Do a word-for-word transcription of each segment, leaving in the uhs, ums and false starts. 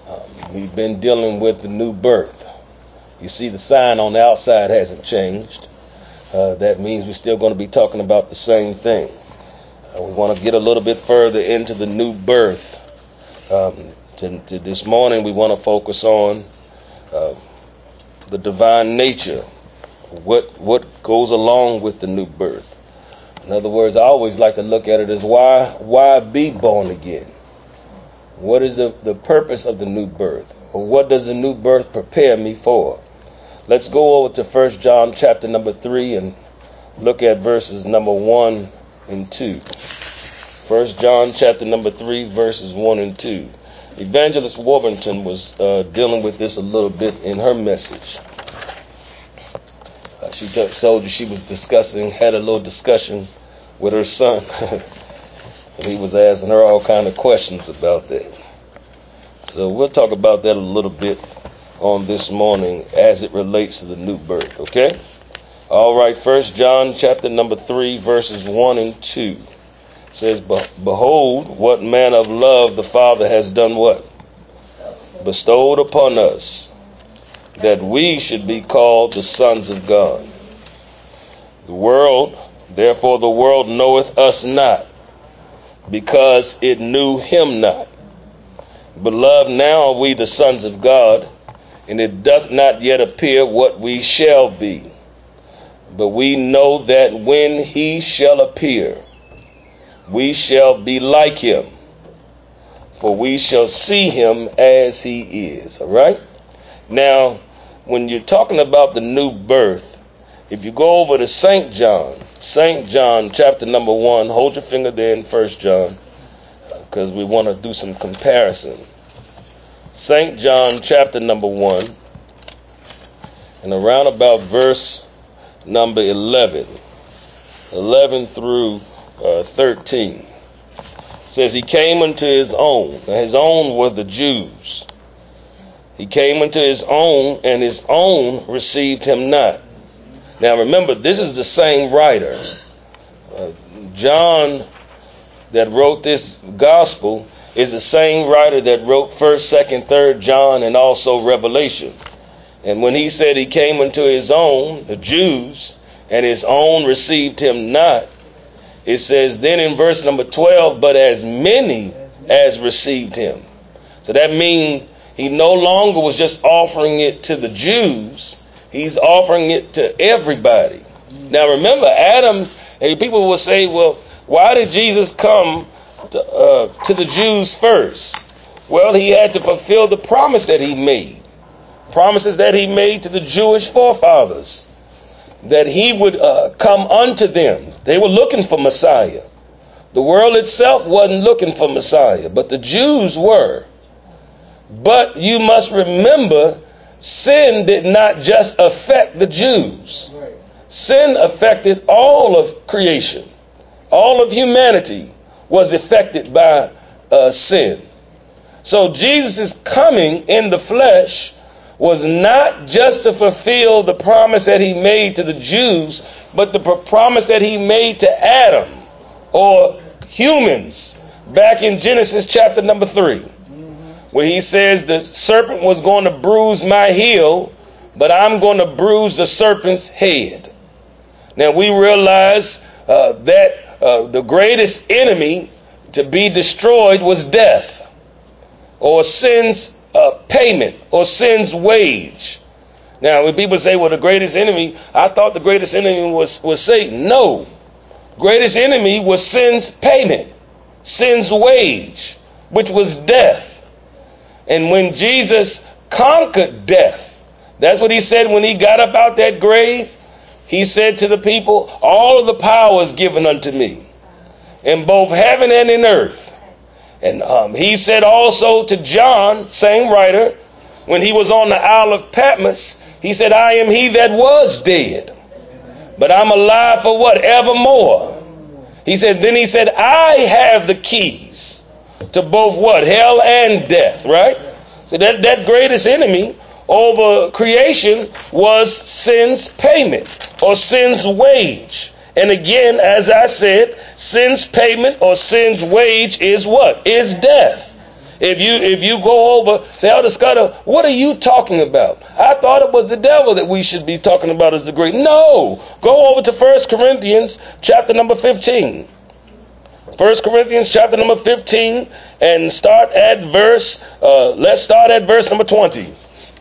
Um, we've been dealing with the new birth. You see the sign on the outside hasn't changed. Uh, that means we're still going to be talking about the same thing. Uh, we want to get a little bit further into the new birth. Um, to, to this morning we want to focus on uh, the divine nature. What what goes along with the new birth. In other words, I always like to look at it as why why be born again? What is the, the purpose of the new birth? Or what does the new birth prepare me for? Let's go over to First John chapter number three and look at verses number one and two. First John chapter number three, verses one and two. Evangelist Warburton was uh, dealing with this a little bit in her message. Uh, she t- told you she was discussing, had a little discussion with her son. And he was asking her all kind of questions about that. So we'll talk about that a little bit on this morning as it relates to the new birth, okay? All right, First John chapter number three, verses one and two. It says, Behold, what manner of love the Father has done what? Bestowed upon us, that we should be called the sons of God. The world, therefore the world knoweth us not, because it knew him not. Beloved, now are we the sons of God, and it doth not yet appear what we shall be. But we know that when he shall appear, we shall be like him, for we shall see him as he is. All right? Now, when you're talking about the new birth, if you go over to Saint John, Saint John chapter number one, hold your finger there in First John, because we want to do some comparison. Saint John chapter number one, and around about verse number eleven, eleven through uh, thirteen, says, He came unto his own. Now his own were the Jews. He came unto his own, and his own received him not. Now remember, this is the same writer. Uh, John that wrote this gospel is the same writer that wrote first, second, third John, and also Revelation. And when he said he came unto his own, the Jews, and his own received him not, it says then in verse number twelve, but as many as received him. So that means he no longer was just offering it to the Jews. He's offering it to everybody. Now remember, Adam's, and people will say, well, why did Jesus come to, uh, to the Jews first? Well, he had to fulfill the promise that he made. Promises that he made to the Jewish forefathers. That he would uh, come unto them. They were looking for Messiah. The world itself wasn't looking for Messiah, but the Jews were. But you must remember, sin did not just affect the Jews. Sin affected all of creation. All of humanity was affected by uh, sin. So Jesus' coming in the flesh was not just to fulfill the promise that he made to the Jews, but the promise that he made to Adam, or humans, back in Genesis chapter number three, where he says the serpent was going to bruise my heel, but I'm going to bruise the serpent's head. Now we realize uh, that uh, the greatest enemy to be destroyed was death, or sin's uh, payment, or sin's wage. Now when people say, well, the greatest enemy, I thought the greatest enemy was, was Satan. No. Greatest enemy was sin's payment, sin's wage, which was death. And when Jesus conquered death, that's what he said when he got up out that grave. He said to the people, all of the power is given unto me, in both heaven and in earth. And um, he said also to John, same writer, when he was on the Isle of Patmos, he said, I am he that was dead, but I'm alive for what? Evermore. He said, then he said, I have the keys to both what? Hell and death, right? So that, that greatest enemy over creation was sin's payment, or sin's wage. And again, as I said, sin's payment or sin's wage is what? Is death. If you if you go over, say, Elder Scudder, what are you talking about? I thought it was the devil that we should be talking about as the great. No. Go over to First Corinthians chapter number fifteen. First Corinthians chapter number fifteen and start at verse, uh, let's start at verse number twenty.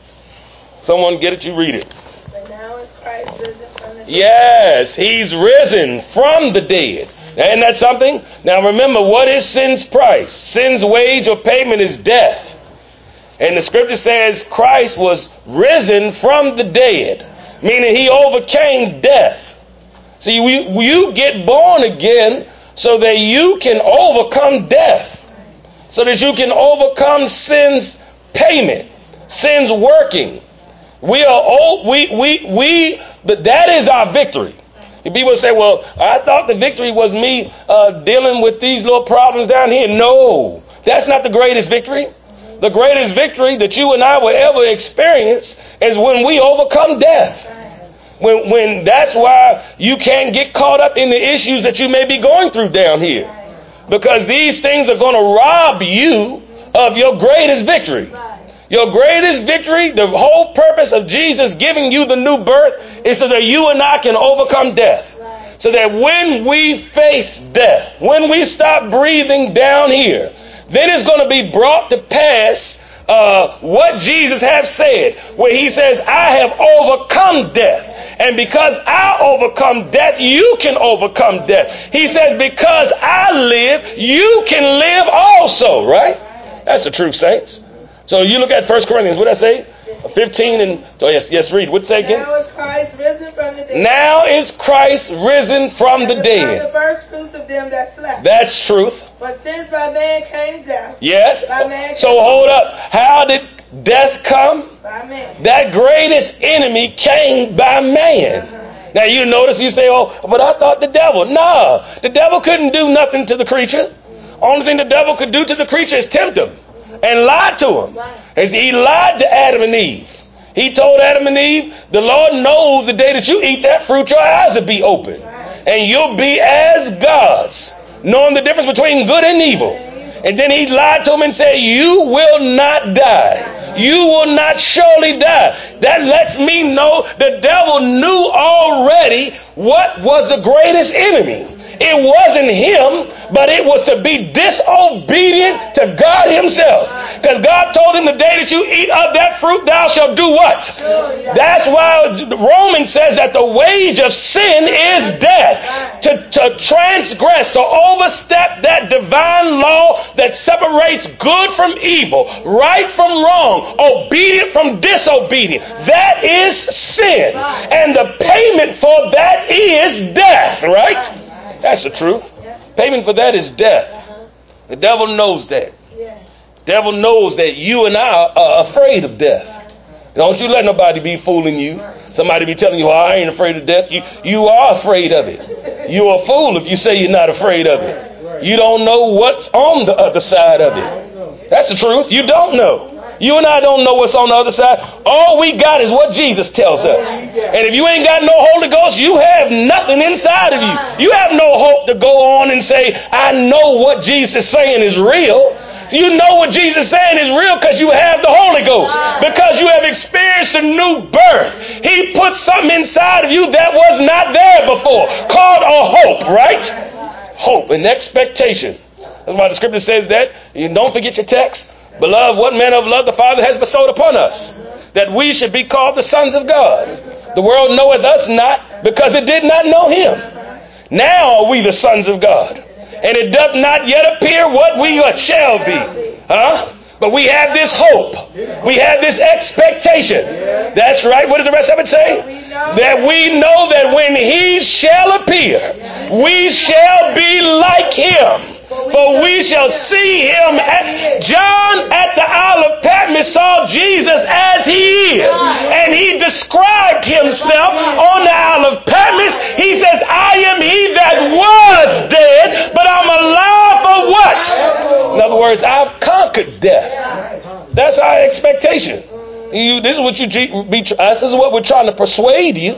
Someone get it, you read it. But now is Christ risen from the dead. Yes, he's risen from the dead. Isn't that something? Now remember, what is sin's price? Sin's wage or payment is death. And the scripture says Christ was risen from the dead, meaning he overcame death. See, we, you get born again so that you can overcome death, so that you can overcome sin's payment, sin's working. We are all, we, we, we, but that is our victory. People say, well, I thought the victory was me uh, dealing with these little problems down here. No, that's not the greatest victory. The greatest victory that you and I will ever experience is when we overcome death. When, when that's why you can't get caught up in the issues that you may be going through down here. Because these things are going to rob you of your greatest victory. Your greatest victory, the whole purpose of Jesus giving you the new birth is so that you and I can overcome death. Right. So that when we face death, when we stop breathing down here, then it's going to be brought to pass uh, what Jesus has said, where he says, I have overcome death. And because I overcome death, you can overcome death. He says, because I live, you can live also, right? That's the truth, saints. So you look at First Corinthians, what did I say? fifteen and, oh yes, yes, read. What's that again? Now is Christ risen from the dead. Now is Christ risen from the dead. The first fruits of them that slept. That's truth. But since by man came death. Yes. By man so hold up. How did death come? By man. That greatest enemy came by man. Uh-huh. Now you notice, you say, oh, but I thought the devil. No, the devil couldn't do nothing to the creature. Mm-hmm. Only thing the devil could do to the creature is tempt him. And lied to him. As he lied to Adam and Eve. He told Adam and Eve, the Lord knows the day that you eat that fruit, your eyes will be open. And you'll be as gods, knowing the difference between good and evil. And then he lied to him and said, you will not die. You will not surely die. That lets me know the devil knew already what was the greatest enemy. It wasn't him, but it was to be disobedient to God himself. Because God told him the day that you eat of that fruit, thou shalt do what? That's why Romans says that the wage of sin is death. To, to transgress, to overstep that divine law that separates good from evil, right from wrong, obedient from disobedient. That is sin. And the payment for that is death, right? That's the truth. Payment for that is death. The devil knows that. The devil knows that you and I are afraid of death. Don't you let nobody be fooling you. Somebody be telling you, oh, I ain't afraid of death. You, you are afraid of it. You're a fool if you say you're not afraid of it. You don't know what's on the other side of it. That's the truth. You don't know. You and I don't know what's on the other side. All we got is what Jesus tells us. And if you ain't got no Holy Ghost, you have nothing inside of you. You have no hope to go on and say, I know what Jesus is saying is real. You know what Jesus is saying is real because you have the Holy Ghost. Because you have experienced a new birth. He put something inside of you that was not there before. Called a hope, right? Hope and expectation. That's why the scripture says that. You don't forget your text. Beloved, what manner of love the Father has bestowed upon us, that we should be called the sons of God. The world knoweth us not, because it did not know him. Now are we the sons of God, and it doth not yet appear what we shall be. Huh? But we have this hope. We have this expectation. That's right. What does the rest of it say? That we know that when he shall appear, we shall be like him. For we shall see him. At, John at the Isle of Patmos saw Jesus as he is. And he described himself on the Isle of Patmos. He says, I am he that was dead, but I'm alive for what? In other words, I've conquered death. That's our expectation. You, this is what you be. This is what we're trying to persuade you.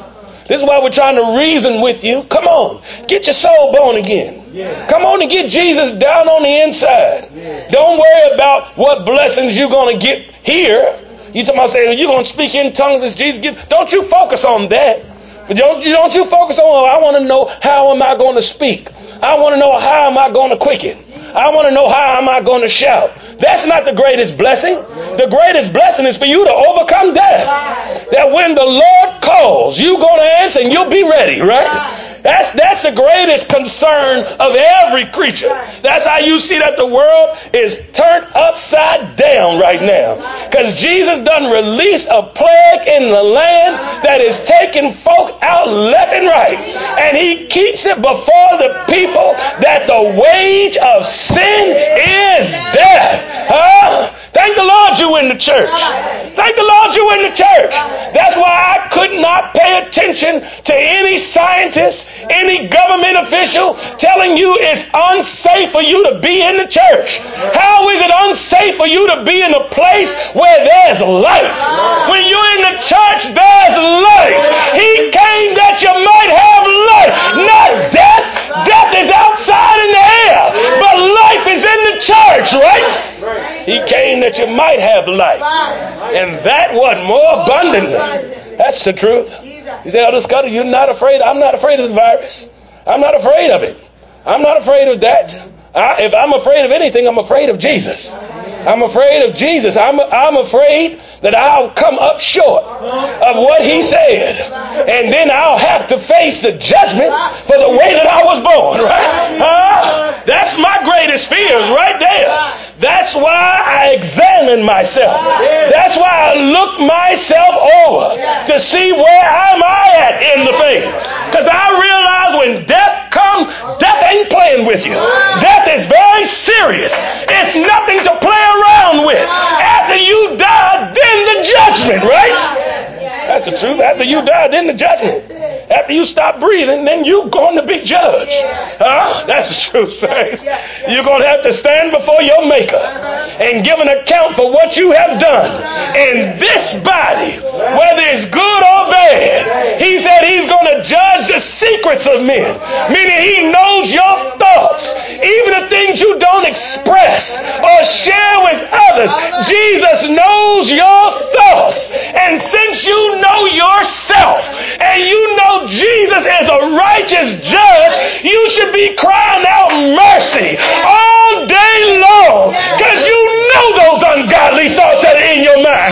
This is why we're trying to reason with you. Come on, get your soul born again. Yeah. Come on and get Jesus down on the inside. Yeah. Don't worry about what blessings you're going to get here. You talking about saying you're going to speak in tongues as Jesus gives. Don't you focus on that. But don't, don't you focus on, oh, I want to know how am I going to speak. I want to know how am I going to quicken. I want to know how am I going to shout. That's not the greatest blessing. The greatest blessing is for you to overcome death. That when the Lord calls, you're going to answer and you'll be ready, right? That's that's the greatest concern of every creature. That's how you see that the world is turned upside down right now. Because Jesus done release a plague in the land that is taking folk out left and right. And he keeps it before the people that the wage of sin is death. Huh? Thank the Lord you in the church. Thank the Lord you in the church. That's why I could not pay attention to any scientist, any government official telling you it's unsafe for you to be in the church. How is it unsafe for you to be in a place where there's life? When you're in the church, there's life. He came that you might have life, not death. Death is outside in the air, but life is in the church, right? He came that you might have life, and that what more abundantly. That's the truth. He said, Elder Scudder, you're not afraid. I'm not afraid of the virus. I'm not afraid of it. I'm not afraid of that. I, if I'm afraid of anything, I'm afraid of Jesus. I'm afraid of Jesus. I'm, I'm afraid that I'll come up short of what he said. And then I'll have to face the judgment for the way that I was born, right? Uh, that's my greatest fears right there. That's why I examine myself. That's why I look myself over to see where am I at in the faith. Because I realize when death comes, death ain't playing with you. Death is very serious. It's nothing to play around with. After you die, then the judgment, right? That's the truth. After you die, then the judgment. After you stop breathing, then you're going to be judged. Huh? That's the truth, saints. You're going to have to stand before your Maker and give an account for what you have done in this body, whether it's good or bad. He said he's going to judge the secrets of men, meaning he knows your thoughts, even the things you don't express or share with others. Jesus knows your thoughts. And since you know yourself and you know Jesus is a righteous judge, you should be crying out mercy all day long, because you know those ungodly thoughts that are in your mind,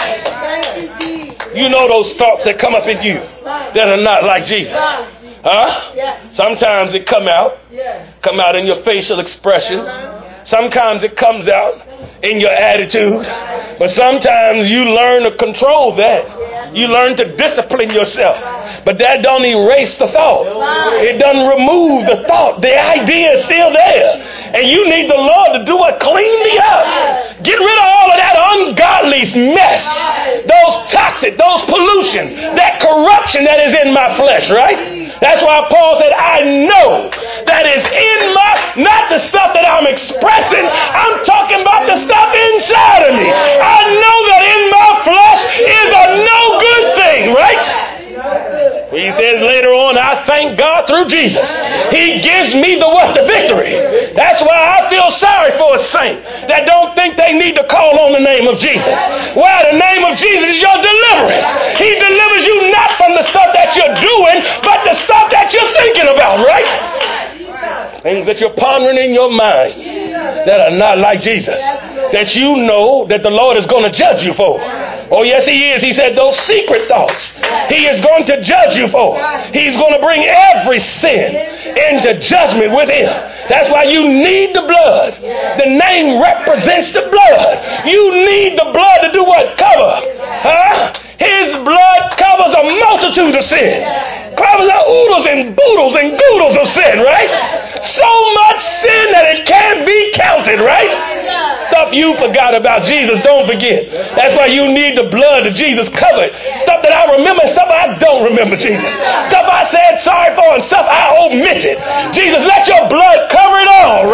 right? You know those thoughts that come up in you that are not like Jesus. Huh? Sometimes it come out, come out in your facial expressions. Sometimes it comes out in your attitude. But sometimes you learn to control that. You learn to discipline yourself. But that don't erase the thought. It doesn't remove the thought. The idea is still there. And you need the Lord to do what? Clean me up. Get rid of all of that ungodly mess. Those toxic, those pollutions, that corruption that is in my flesh, right? That's why Paul said, I know that is in my, not the stuff that I'm expressing. I'm talking about the stuff inside of me. I know that in my flesh is a no good thing, right? He says later on, I thank God through Jesus. He gives me the what? The victory. That's why I feel sorry for a saint that don't think they need to call on the name of Jesus. Well, the name of Jesus is your deliverance. He delivers you not from the stuff that you're doing, but the stuff that you're thinking about, right? Things that you're pondering in your mind that are not like Jesus, that you know that the Lord is going to judge you for. Oh, yes, he is. He said those secret thoughts he is going to judge you for. He's going to bring every sin into judgment with him. That's why you need the blood. The name represents the blood. You need the blood to do what? Cover. Huh? His blood covers a multitude of sin. Covers the oodles and boodles and goodles of sin, right? So much sin that it can't be counted, right? Stuff you forgot about Jesus, don't forget. That's why you need the blood of Jesus covered. Stuff that I remember and stuff I don't remember, Jesus. Stuff I said sorry for and stuff I omitted. Jesus, let your blood cover it all,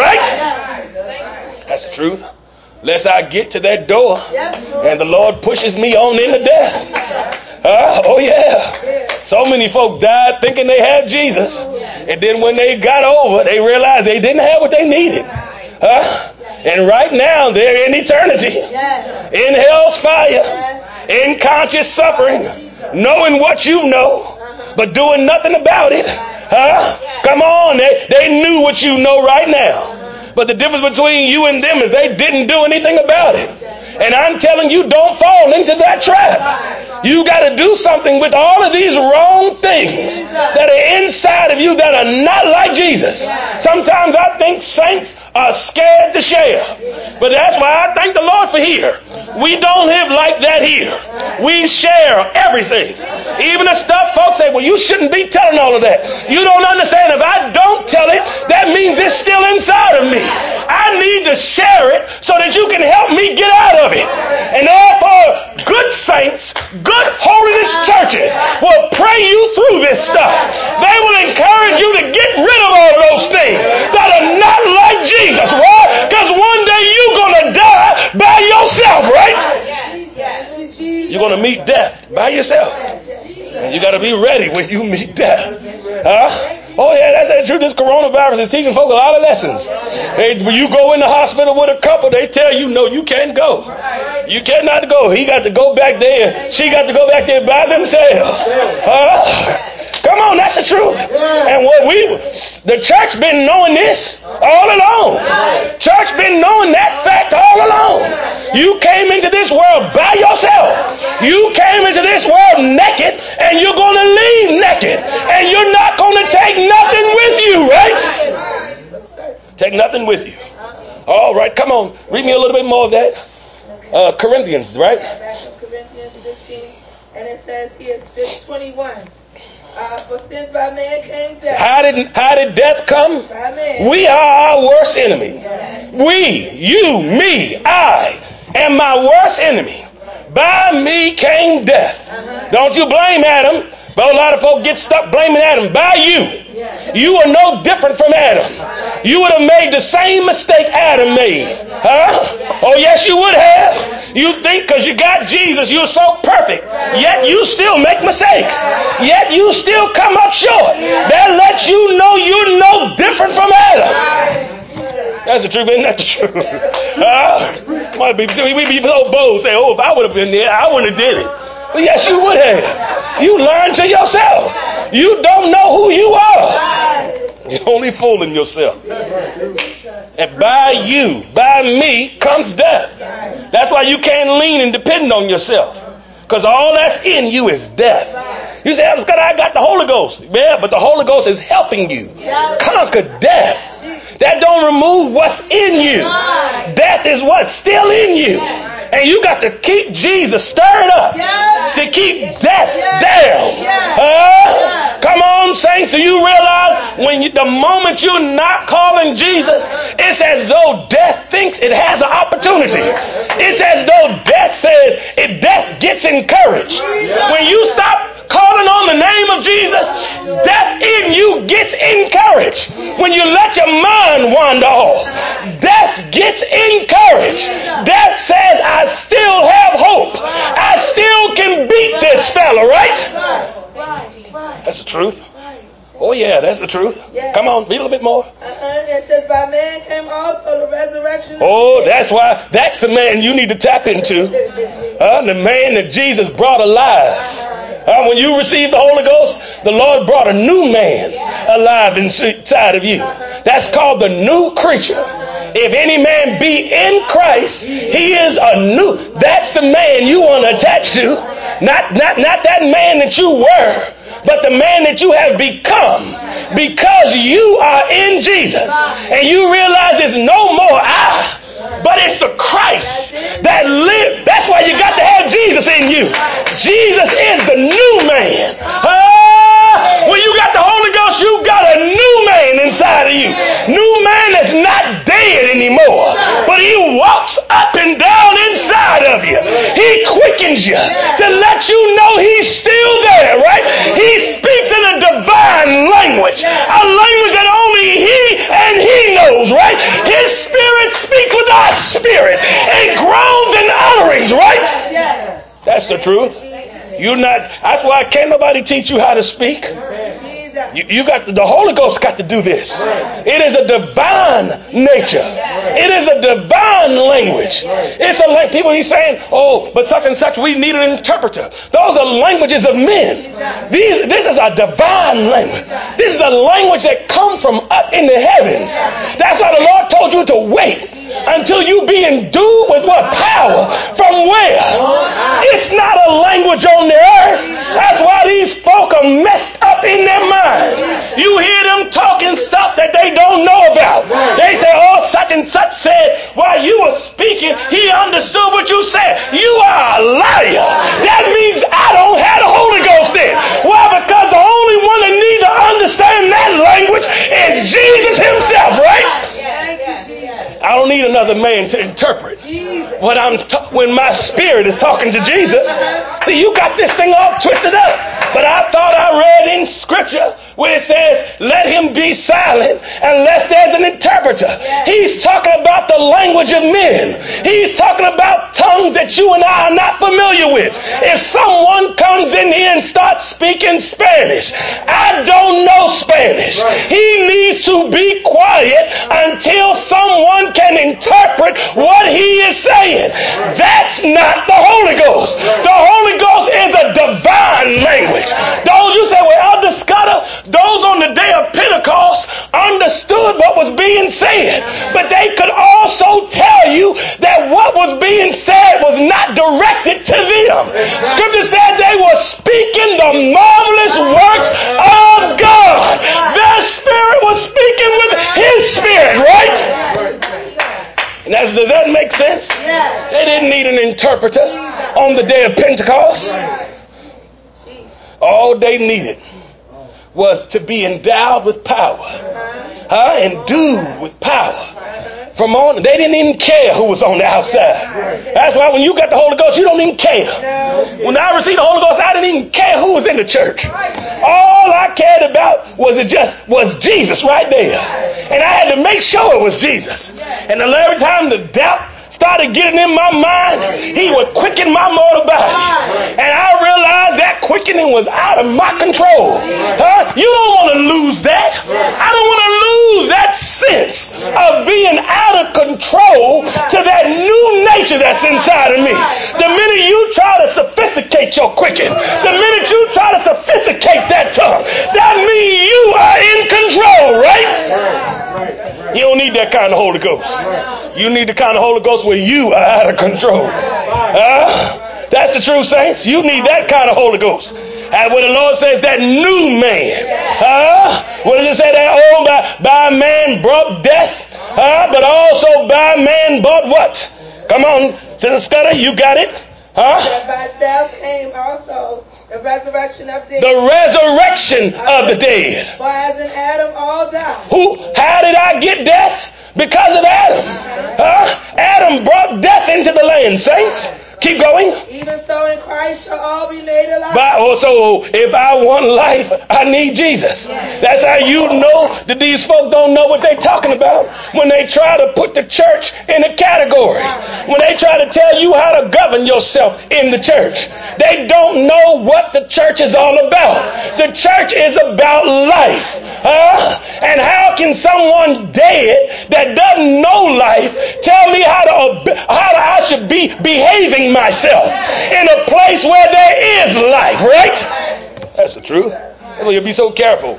right? That's the truth. Lest I get to that door and the Lord pushes me on into death. Uh, oh, yeah. So many folk died thinking they had Jesus. And then when they got over, they realized they didn't have what they needed. Huh? And right now, they're in eternity, in hell's fire, in conscious suffering, knowing what you know, but doing nothing about it. Huh? Come on, they, they knew what you know right now. But the difference between you and them is they didn't do anything about it. And I'm telling you, don't fall into that trap. You got to do something with all of these wrong things that are inside of you that are not like Jesus. Sometimes I think saints are scared to share. But that's why I thank the Lord for here. We don't live like that here. We share everything. Even the stuff folks say, well, you shouldn't be telling all of that. You don't understand. If I don't tell it, that means it's still inside of me. I need to share it so that you can help me get out of it. And therefore, good saints, good holiness churches will pray you through this stuff. They will encourage you to get rid of all those things that are not like Jesus. Why? Because one day you're going to die by yourself, right? You're going to meet death by yourself. And you got to be ready when you meet death. Huh? Oh, yeah, that's, that's true. This coronavirus is teaching folk a lot of lessons. Hey, when you go in the hospital with a couple, they tell you, no, you can't go. You cannot go. He got to go back there. She got to go back there by themselves. Huh? Come on, that's the truth. And what we, the church been knowing this all along. Church been knowing that fact all along. You came into this world by yourself. You came into this world naked, and you're going to leave naked. And you're not going to take nothing with you, right? Take nothing with you. All right, come on. Read me a little bit more of that. Uh, Corinthians, right? Corinthians fifteen, and it says here, verse twenty-one. Uh, for since by man came death. How did, how did death come? By man. We are our worst enemy. Yes. We, you, me, I am my worst enemy. By me came death. Uh-huh. Don't you blame Adam. But a lot of folk get stuck blaming Adam. By you. You are no different from Adam. You would have made the same mistake Adam made. Huh? Oh, yes, you would have. You think because you got Jesus, you're so perfect. Yet you still make mistakes. Yet you still come up short. That lets you know you're no different from Adam. That's the truth, isn't that the truth? Uh, might be, we be so bold, say, oh, if I would have been there, I wouldn't have did it. Well, yes, you would have. You learn to yourself. You don't know who you are. You're only fooling yourself. And by you, by me, comes death. That's why you can't lean and depend on yourself. Because all that's in you is death. You say, I got the Holy Ghost. Yeah, but the Holy Ghost is helping you conquer death. That don't remove what's in you. Death is what's still in you. And you got to keep Jesus stirred up to keep death down. Uh, come on, saints. Do you realize when you, the moment you're not calling Jesus, it's as though death thinks it has an opportunity. It's as though death says, if death gets encouraged. When you stop calling on the name of Jesus, death in you gets encouraged. When you let your mind wander off, death gets encouraged. Death says, I still have hope. I still can beat this fella, right? That's the truth. Oh, yeah, that's the truth. Yeah. Come on, read a little bit more. Uh-huh. It says, by man came also the resurrection. Oh, that's why, that's the man you need to tap into. Uh, the man that Jesus brought alive. Uh, when you receive the Holy Ghost, the Lord brought a new man alive inside of you. That's called the new creature. If any man be in Christ, he is a new. That's the man you want to attach to. Not, not, not that man that you were, but the man that you have become, because you are in Jesus. And you realize it's no more I, but it's the Christ that lives. That's why you got to have Jesus in you. Jesus is the new man. Ah, when you got the Holy Ghost, you got a new man inside of you. New man that's not dead anymore, but he walks up and down inside of you. He quickens you to let you know he's still there, right? He speaks in a divine language, a language that only he and he knows, right? His spirit speaks with our spirit in groans and utterings, right? That's the truth. You're not, that's why can't nobody teach you how to speak. You, you got the Holy Ghost got to do this. It is a divine nature. It is a divine language. It's a like people he's saying, oh, but such and such, we need an interpreter. Those are languages of men. These, this is a divine language. This is a language that comes from up in the heavens. That's why the Lord told you to wait until you be endued with what power from where? It's not a language on the earth. That's why these folk are messed up in their mind. You hear them talking stuff that they don't know about. They say, oh, such and such said, while you were speaking, he understood what you said. You are a liar. That means I don't have the Holy Ghost then. Why? Because the only one that needs to understand that language is Jesus himself, right? I don't need another man to interpret what I'm ta- when my spirit is talking to Jesus. See, you got this thing all twisted up. But I thought I read in Scripture where it says, let him be silent unless there's an interpreter. He's talking about the language of men. He's talking about tongues that you and I are not familiar with. If someone comes in here and starts speaking Spanish, I don't know Spanish. He needs to be quiet until someone can interpret what he is saying. That's not the Holy Ghost. The Holy Ghost is a divine language. Those you say, well, Elder Scudder, those on the day of Pentecost understood what was being said. But they could also tell you that what was being said was not directed to them. Scripture said they were speaking the marvelous works of God. Their spirit was speaking with his spirit, right? And that's, does that make sense? They didn't need an interpreter on the day of Pentecost. All they needed was to be endowed with power. Huh? Endued with power. From on, they didn't even care who was on the outside. That's why when you got the Holy Ghost, you don't even care. When I received the Holy Ghost, I didn't even care who was in the church. All I cared about was it just was Jesus right there. And I had to make sure it was Jesus. And every time the doubt started getting in my mind, he would quicken my mortal body. And I realized that quickening was out of my control. Huh? You don't want to lose that. I don't want to lose that sense of being out of control to that new nature that's inside of me. The minute you try to sophisticate your quicken, the minute you try to sophisticate that tongue, that means you are in control, right? You don't need that kind of Holy Ghost. You need the kind of Holy Ghost where you are out of control. Uh, that's the true saints. You need that kind of Holy Ghost. And when the Lord says that new man, uh, what does it say? That old by, by man brought death, uh, but also by man brought what? Come on, Sister Scudder, you got it. Huh? That by death came also the resurrection of the dead. The resurrection of the dead. For as in Adam all die. Who? How did I get death? Because of Adam. Huh? Adam brought death into the land, saints. Keep going. Even so in Christ shall all be made alive. But also, if I want life, I need Jesus. That's how you know that these folk don't know what they're talking about when they try to put the church in a category. When they try to tell you how to govern yourself in the church. They don't know what the church is all about. The church is about life. Huh? And how can someone dead that doesn't know life tell me how to how to, I should be behaving myself in a place where there is life, right? That's the truth. Well, you'll be so careful.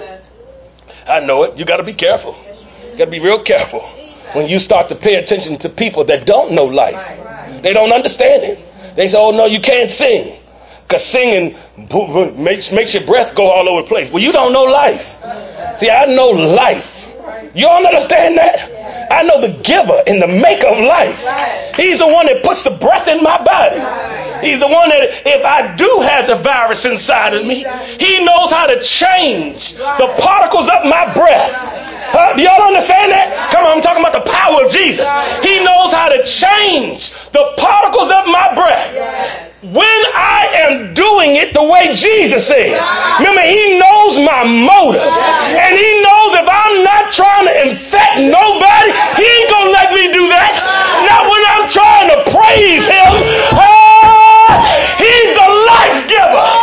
I know it. You got to be careful. You got to be real careful when you start to pay attention to people that don't know life. They don't understand it. They say, oh, no, you can't sing. Because singing makes, makes your breath go all over the place. Well, you don't know life. See, I know life. You don't understand that? I know the giver and the maker of life. He's the one that puts the breath in my body. He's the one that if I do have the virus inside of me, he knows how to change the particles of my breath. Huh? Do y'all understand that? Come on, I'm talking about the power of Jesus. He knows how to change the particles of my breath. When I am doing it the way Jesus says. Remember, he knows my motives. And he knows if I'm not trying to infect nobody, he ain't going to let me do that. Not when I'm trying to praise him. Oh, he's the life giver.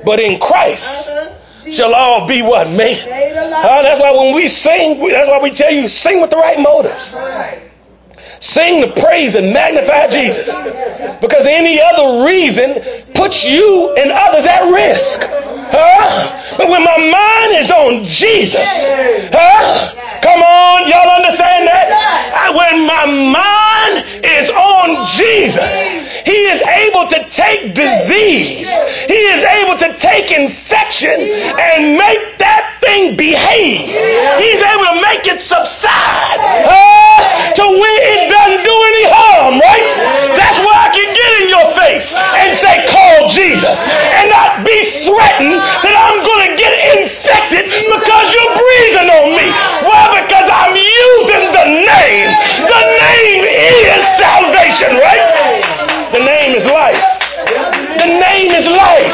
but in Christ uh-huh. shall all be what? Made. Uh, that's why when we sing, that's why we tell you, sing with the right motives. Sing to praise and magnify Jesus. Because any other reason puts you and others at risk. Huh? But when my mind is on Jesus, huh? Come on, y'all understand that? When my mind is on Jesus, he is able to take disease. He is able to take infection and make that thing behave. He's able to make it subside huh? to where it doesn't do any harm, right? That's why I can get in your face and say, call Jesus, and not be threatened that I'm going to get infected because you're breathing on me. Why? Because I'm using the name. The name is salvation, right? The name is life. The name is life.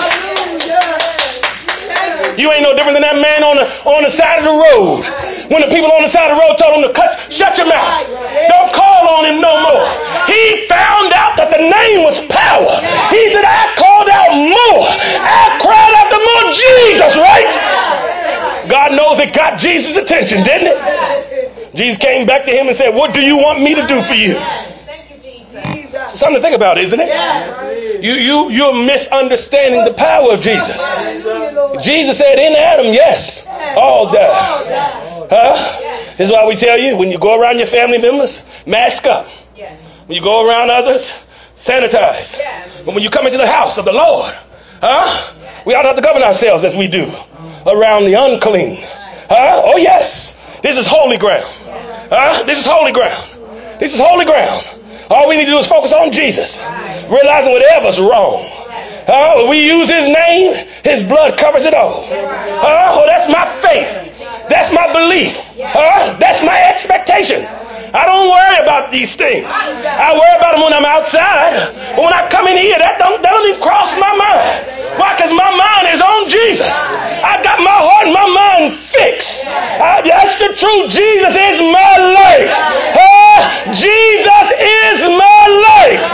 You ain't no different than that man on the on the side of the road. When the people on the side of the road told him to cut, shut your mouth. Don't call on him no more. He found out that the name was power. He said, I called out more. I cried out the more Jesus, right? God knows it got Jesus' attention, didn't it? Jesus came back to him and said, what do you want me to do for you? It's something to think about, isn't it? You, you, you're misunderstanding the power of Jesus. Jesus said, in Adam, yes, all die. Huh? This is why we tell you, when you go around your family members, mask up. When you go around others, sanitize. But when you come into the house of the Lord, huh? We ought not to govern ourselves as we do around the unclean. Huh? Oh, yes. This is holy ground. Huh? This is holy ground. This is holy ground. All we need to do is focus on Jesus, realizing whatever's wrong. Uh, we use his name, his blood covers it all. Uh, oh, that's my faith. That's my belief. Uh, that's my expectation. I don't worry about these things. I worry about them when I'm outside. But when I come in here, that don't, that don't even cross my mind. Why? Because my mind is on Jesus. I got my heart and my mind fixed. Uh, that's the truth. Jesus is my life. Uh, Jesus is my life.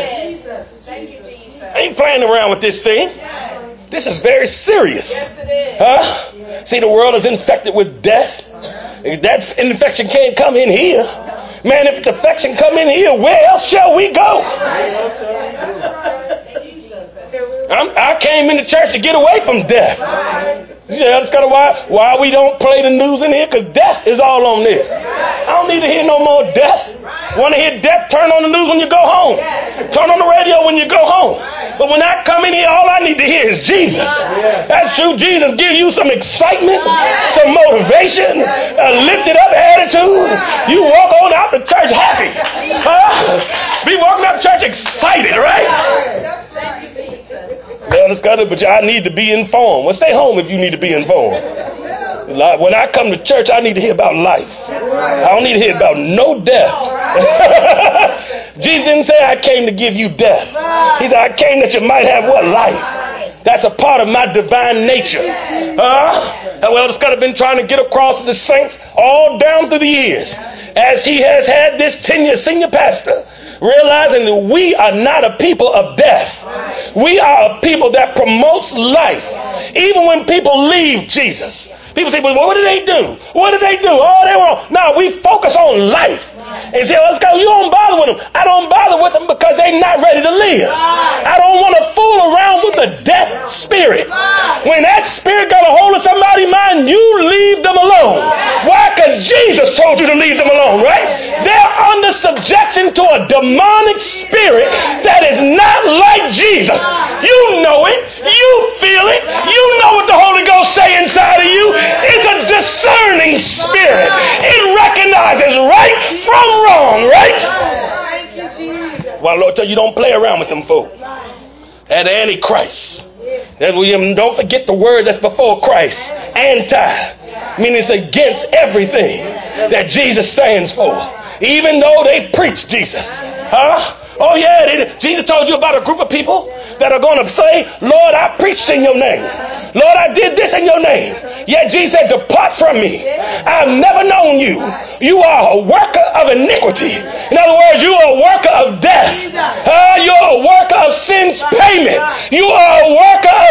I ain't playing around with this thing. This is very serious. Huh? See, the world is infected with death. If that infection can't come in here, man, if the infection come in here, where else shall we go? I'm, I came into church to get away from death. Yeah, that's kind of why why we don't play the news in here, because death is all on there. I don't need to hear no more death. Want to hear death? Turn on the news when you go home. Turn on the radio when you go home. But when I come in here, all I need to hear is Jesus. That's true. Jesus give you some excitement, some motivation, a lifted up attitude. You walk on out the church happy. Huh? Be walking out the church excited, right? Well, it's got to, but I need to be informed. Well, stay home if you need to be informed. When I come to church, I need to hear about life. I don't need to hear about no death. Jesus didn't say I came to give you death. He said I came that you might have what? Life. That's a part of my divine nature. Uh, well, it's got to been trying to get across to the saints all down through the years. As he has had this ten-year senior pastor, realizing that we are not a people of death. We are a people that promotes life. Even when people leave Jesus, people say, well, what did they do? What did they do? Oh, they were. No, we focus on life. And say, let's go. You don't bother with them. I don't bother with them because they're not ready to live. I don't want to fool around with the death spirit. When that spirit got a hold of somebody's mind, you leave them alone. Why? Because Jesus told you to leave them alone, right? They're under subjection to a demonic spirit that is not like Jesus. You know it. You feel it. You know what the Holy Ghost say inside of you. It's a discerning spirit. It recognizes right from wrong, right? Well, Lord, tell you don't play around with them folks. And Antichrist. Don't forget the word that's before Christ. Anti. Meaning it's against everything that Jesus stands for. Even though they preach Jesus. Huh? Oh yeah, they, Jesus told you about a group of people that are going to say, Lord, I preached in your name. Lord, I did this in your name. Yet Jesus said, depart from me. I've never known you. You are a worker of iniquity. In other words, you are a worker of death. Uh, you're a worker of sin's payment. You are a worker of death.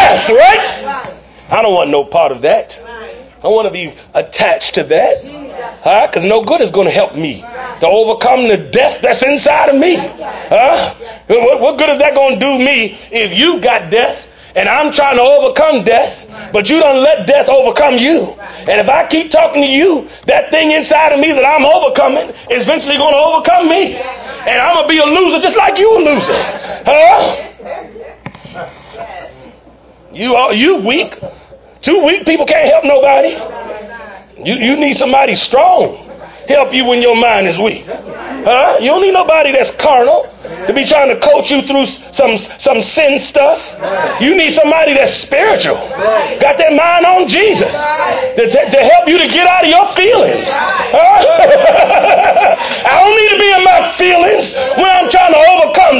death, right? I don't want no part of that. I want to be attached to that. Huh? Because no good is going to help me to overcome the death that's inside of me. Huh? What, what good is that going to do me if you got death and I'm trying to overcome death, but you don't let death overcome you? And if I keep talking to you, that thing inside of me that I'm overcoming is eventually going to overcome me. And I'm going to be a loser just like you a loser. Huh? You are, you weak. Two weak people can't help nobody. You you need somebody strong help you when your mind is weak. Huh? You don't need nobody that's carnal to be trying to coach you through some some sin stuff. You need somebody that's spiritual, got their mind on Jesus, to, to, to help you to get out of your feelings. Huh? I don't need to be in my feelings when I'm trying to overcome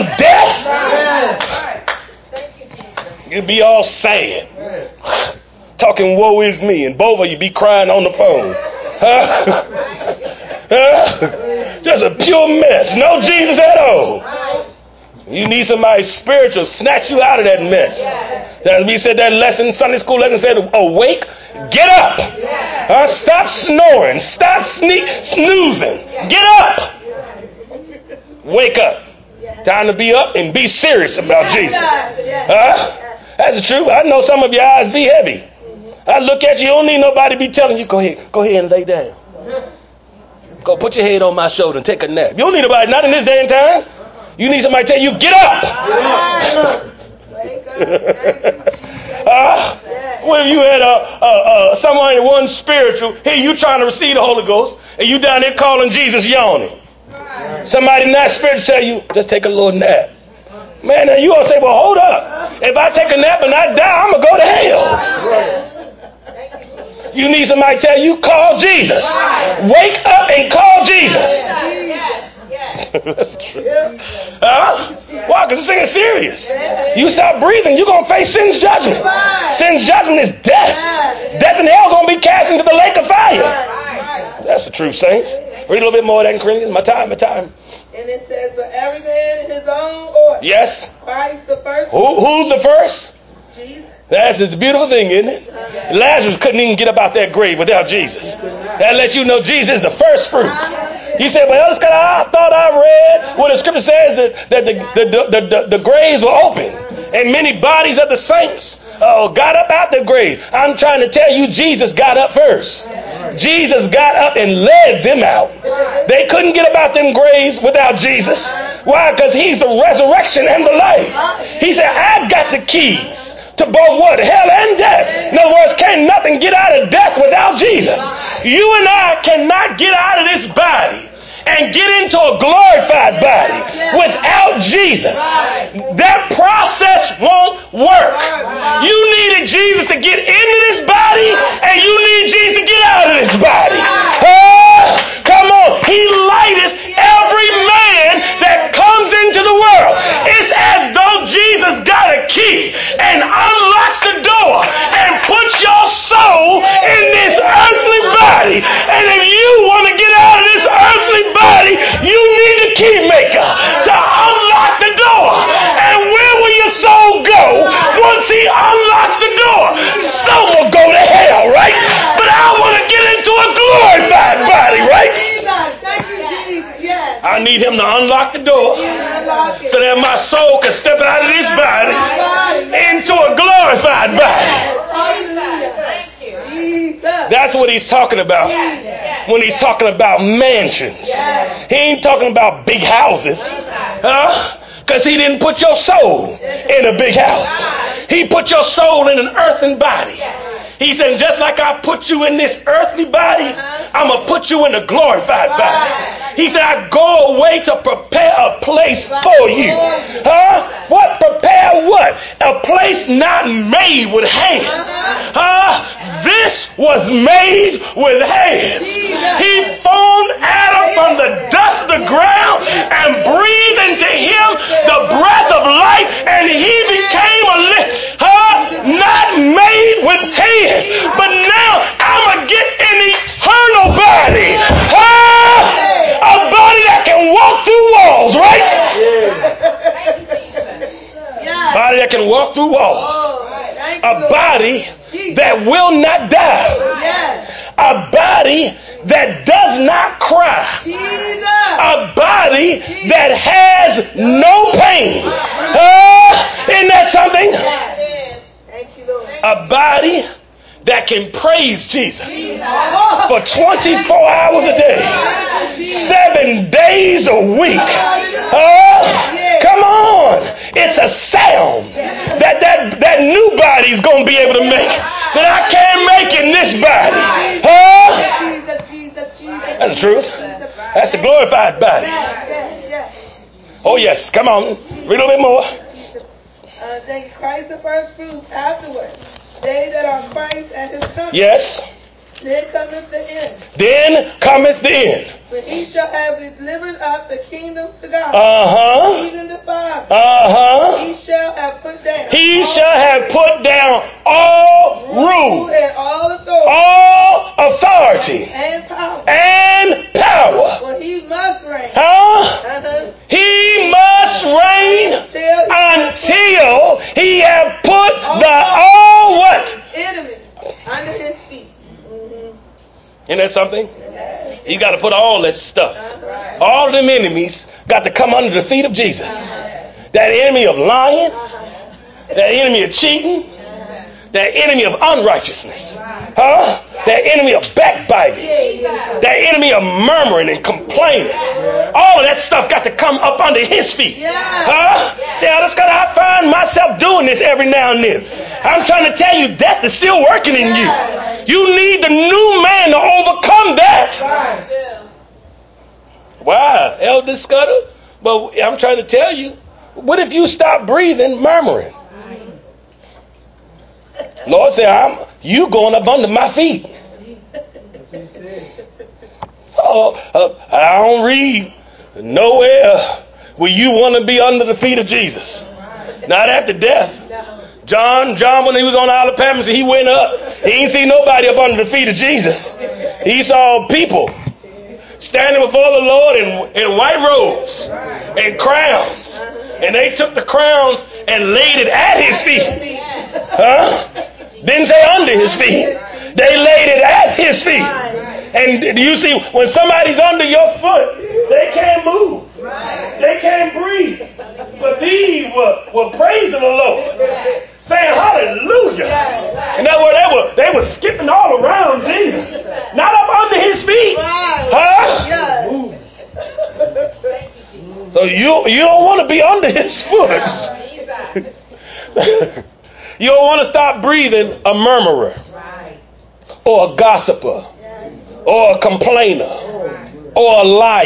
death. You'd be all sad, talking woe is me, and both of you be crying on the phone. Huh? Huh? Just a pure mess. No Jesus at all. You need somebody spiritual snatch you out of that mess. As we said that lesson, Sunday school lesson said, awake, get up. Huh? Stop snoring. Stop sneak, snoozing. Get up. Wake up. Time to be up and be serious about Jesus. Huh? That's the truth. I know some of your eyes be heavy. I look at you, you don't need nobody to be telling you, go ahead, go ahead and lay down. Go put your head on my shoulder and take a nap. You don't need nobody, not in this day and time. You need somebody to tell you, get up. uh, when you had uh, uh, uh, someone that wasn't spiritual, here you trying to receive the Holy Ghost, and you down there calling Jesus yawning. Somebody not spiritual tell you, just take a little nap. Man, now you gonna say, well, hold up. If I take a nap and I die, I'm gonna go to hell. You need somebody to tell you, call Jesus. Wake up and call Jesus. That's true. Huh? Why? Because this thing is serious. You stop breathing, you're going to face sin's judgment. Sin's judgment is death. Death and hell are going to be cast into the lake of fire. That's the truth, saints. Read a little bit more of that in Corinthians. My time, my time. And it says, but every man in his own order. Yes. Christ the first. Who, who's the first? Jesus. That's the beautiful thing, isn't it? Okay. Lazarus couldn't even get up out that grave without Jesus. That lets you know Jesus is the first fruits. He said, well, I thought I read where the scripture says that, that the, the, the, the, the graves were open and many bodies of the saints uh, got up out the graves. I'm trying to tell you, Jesus got up first. Jesus got up and led them out. They couldn't get about them graves without Jesus. Why? Because he's the resurrection and the life. He said, I've got the keys to both what? Hell and death. In other words, can't nothing get out of death without Jesus. You and I cannot get out of this body and get into a glorified body without Jesus. That process won't work. You needed Jesus to get into this body, and you need Jesus to get out of this body. Oh, come on. He lighteth every man that comes into the world. It's as though Jesus got a key and unlocks the door and puts your soul in this earthly body. And if you want to get out of this earthly body, you need the key maker to unlock the door. And where will your soul go once he unlocks the door? Some will go to hell, right? But I want to get into a glorified body, right? I need him to unlock the door so that my soul can step out of this body into a glorified body. That's what he's talking about when he's talking about mansions. He ain't talking about big houses. Huh? Because he didn't put your soul in a big house. He put your soul in an earthen body. He said, just like I put you in this earthly body, I'm going to put you in a glorified body. He said, I go away to prepare a place for you. Huh? What? Prepare what? A place not made with hands. Huh? This was made with hands. He formed Adam from the dust of the ground and breathed into him the breath of life, and he became a living, huh? Not made with hands. But now I'm going to get an eternal body. Huh? A body that can walk through walls, right? Yeah. Body that can walk through walls. A body that will not die. A body that does not cry. A body that has no pain. Uh, isn't that something? A body that can praise Jesus for twenty-four hours a day, seven days a week. Uh, come on. It's a sound that that, that new body's going to be able to make that I can't make in this body. Uh, that's the truth. That's the glorified body. Oh, yes. Come on. Read a little bit more. Uh, then Christ the first fruits afterwards. They that are Christ at his coming. Yes. Then cometh the end. Then cometh the end. When he shall have delivered up the kingdom to God. Uh-huh. Even the Father. Uh-huh. He shall have put down. He shall have put down all rule. And all authority. All authority. And power. And power. Well, he must reign. Huh? Uh-huh. He must reign until he have put the all what? Enemy under his feet. Mm-hmm. Isn't that something? He's got to put all that stuff. Uh-huh. All of them enemies got to come under the feet of Jesus. Uh-huh. That enemy of lying, uh-huh. that enemy of cheating, uh-huh. that enemy of unrighteousness, huh? That enemy of backbiting, that enemy of murmuring and complaining. All of that stuff got to come up under his feet. Huh? See, that's got I find myself doing this every now and then. I'm trying to tell you, death is still working in you. You need the new man to overcome that. Wow, Elder Scudder. But I'm trying to tell you, what if you stop breathing, murmuring? Lord said, I'm you going up under my feet. Oh, uh, I don't read nowhere where you want to be under the feet of Jesus. Not after death. John, John, when he was on Isle of Patmos, he went up. He ain't see nobody up under the feet of Jesus. He saw people standing before the Lord in, in white robes and crowns. And they took the crowns and laid it at his feet. Huh? Didn't say under his feet. They laid it at his feet. And you see, when somebody's under your foot, they can't move. They can't breathe. But these were, were praising the Lord, saying hallelujah. In other words, they were, they were skipping all around Jesus. Not up under his feet. Huh? So you, you don't want to be under his foot. You don't want to stop breathing a murmurer or a gossiper or a complainer or a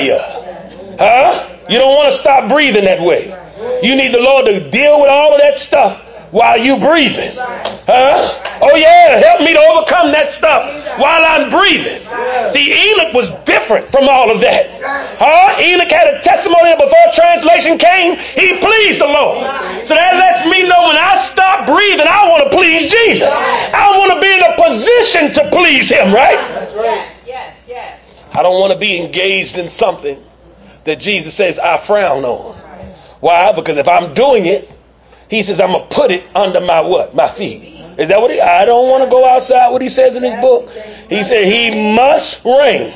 liar. Huh? You don't want to stop breathing that way. You need the Lord to deal with all of that stuff while you breathing. Huh? Oh yeah, help me to overcome that stuff while I'm breathing. See, Enoch was different from all of that. Huh? Enoch had a testimony that before translation came, he pleased the Lord. So that lets me know when I stop breathing, I want to please Jesus. I want to be in a position to please him, right? Yes, yes. I don't want to be engaged in something that Jesus says I frown on. Why? Because if I'm doing it, he says, I'm going to put it under my what? My feet. Is that what he, I don't want to go outside what he says in his book. He said he must reign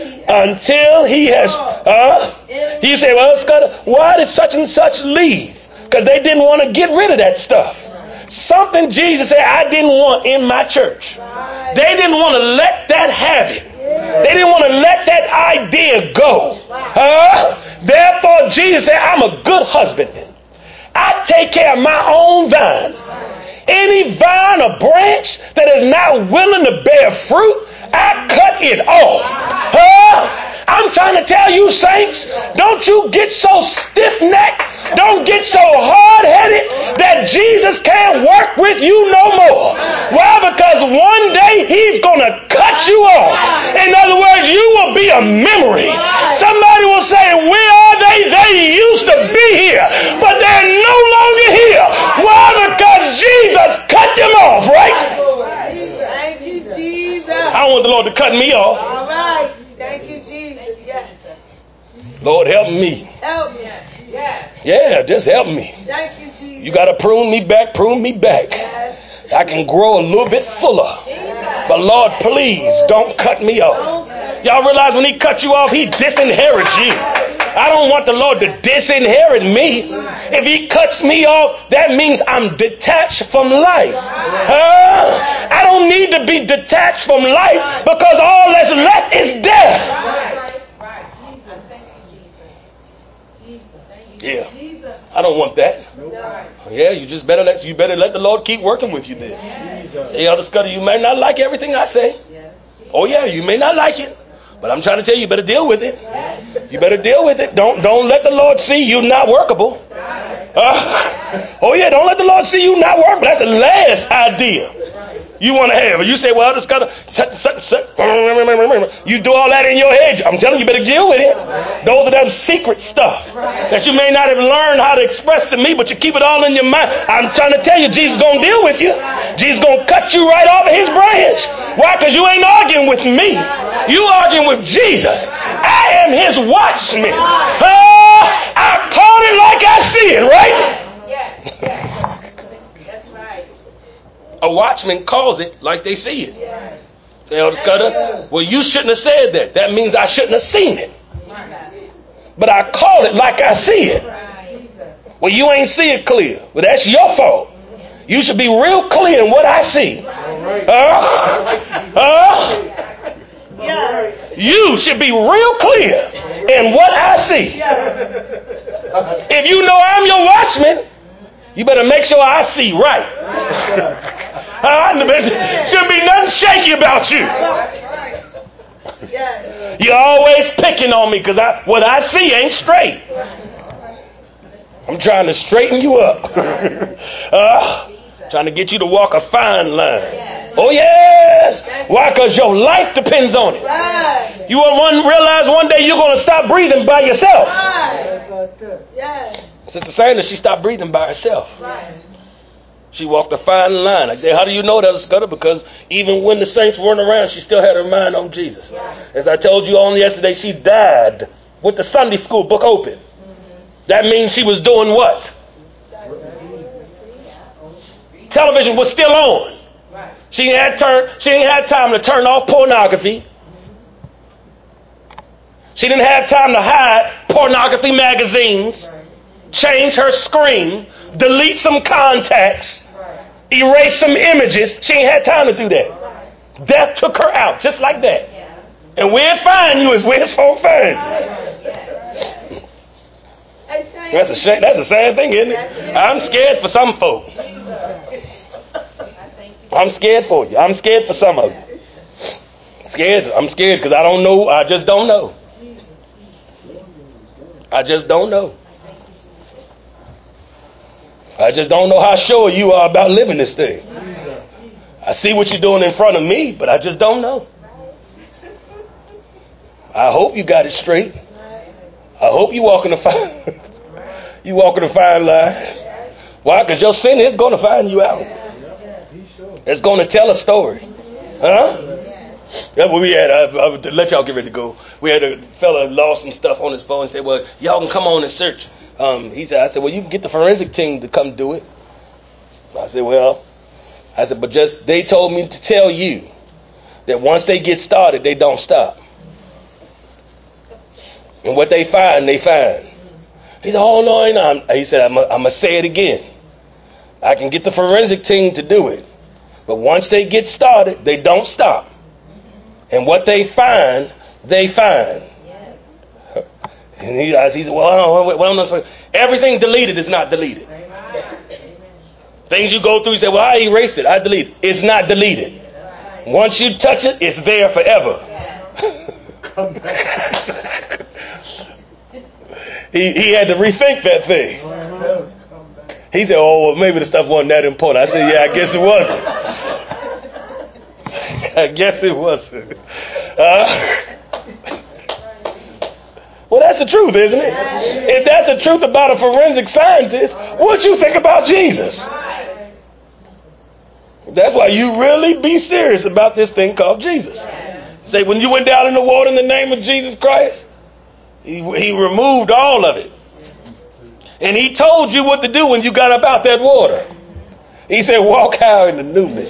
until he has, uh, he said, well, Scott, why did such and such leave? Because they didn't want to get rid of that stuff. Something Jesus said I didn't want in my church. They didn't want to let that habit. They didn't want to let that idea go. Uh, therefore, Jesus said, I'm a good husbandman. I take care of my own vine. Any vine or branch that is not willing to bear fruit, I cut it off. Huh? I'm trying to tell you, saints, don't you get so stiff-necked, don't get so hard-headed that Jesus can't work with you no more. Why? Because one day he's going to cut you off. In other words, you will be a memory. Somebody will say, where are they? They used to be here, but they're no longer here. Why? Because Jesus cut them off, right? Thank you, Jesus. I don't want the Lord to cut me off. All right. Thank you, Jesus. Yes. Lord, help me. Help me. Yes. Yeah, just help me. Thank you, Jesus. You got to prune me back, prune me back. Yes. I can grow a little bit fuller. But Lord, please don't cut me off. Y'all realize when he cuts you off, he disinherits you. I don't want the Lord to disinherit me. If he cuts me off, that means I'm detached from life. Uh, I don't need to be detached from life because all that's left is death. Yeah, I don't want that. Yeah, you just better let you better let the Lord keep working with you then. Say, Elder Scudder, you may not like everything I say. Oh yeah, you may not like it. But I'm trying to tell you, you better deal with it. You better deal with it. Don't don't let the Lord see you not workable. Uh, oh yeah, don't let the Lord see you not workable. That's the last idea you want to have. You say, well, I just gotta you do all that in your head. I'm telling you, you better deal with it. Those are them secret stuff that you may not have learned how to express to me, but you keep it all in your mind. I'm trying to tell you, Jesus gonna deal with you. Jesus gonna cut you right off of his branch. Why? Because you ain't arguing with me. You arguing with Jesus. I am his watchman. Oh, I call it like I see it, right? Yes, yes. That's right. A watchman calls it like they see it. Say, Elder Scudder, well, you shouldn't have said that. That means I shouldn't have seen it. But I call it like I see it. Well, you ain't see it clear. Well, that's your fault. You should be real clear in what I see. Uh, uh, you should be real clear in what I see. If you know I'm your watchman, you better make sure I see right. uh, shouldn't be nothing shaky about you. You're always picking on me because I, what I see ain't straight. I'm trying to straighten you up. uh, trying to get you to walk a fine line. Oh, yes. Why? Because your life depends on it. You want one realize one day you're going to stop breathing by yourself. Sister Sanders, she stopped breathing by herself. She walked a fine line. I say, how do you know that, Scudder? Because even when the saints weren't around, she still had her mind on Jesus. As I told you on yesterday, she died with the Sunday school book open. That means she was doing what? Television was still on. She didn't have turn, she didn't have time to turn off pornography. She didn't have time to hide pornography magazines, change her screen, delete some contacts, erase some images. She ain't had time to do that. Death took her out just like that. And where it find you is where it's going to find you. That's a shame. That's a sad thing, isn't it? I'm scared for some folk. I'm scared for you. I'm scared for some of you. Scared. I'm scared because I don't know. I just don't know. I just don't know. I just don't know how sure you are about living this thing. I see what you're doing in front of me, but I just don't know. I hope you got it straight. I hope you walking a fine, you walking a fine line. Why? Because your sin is going to find you out. It's going to tell a story. Huh? Yeah, well, we had, I, I would let y'all get ready to go. We had a fella lost some stuff on his phone and said, well, y'all can come on and search. Um, he said, I said, well, you can get the forensic team to come do it. I said, well, I said, but just, they told me to tell you that once they get started, they don't stop. And what they find, they find. He said, oh, no, no. He said, I'm going to say it again. I can get the forensic team to do it. But once they get started, they don't stop. And what they find, they find. And he, he said, well, I don't, well, I'm not, everything deleted is not deleted. Things you go through, you say, well, I erased it. I deleted it. It's not deleted. Once you touch it, it's there forever. he, he had to rethink that thing. He said, oh, well, maybe the stuff wasn't that important. I said, yeah, I guess it wasn't. I guess it wasn't. Uh, well, that's the truth, isn't it? If that's the truth about a forensic scientist, what you think about Jesus? That's why you really be serious about this thing called Jesus. Say, when you went down in the water in the name of Jesus Christ, he, he removed all of it. And he told you what to do when you got up out that water. He said, walk out in the newness.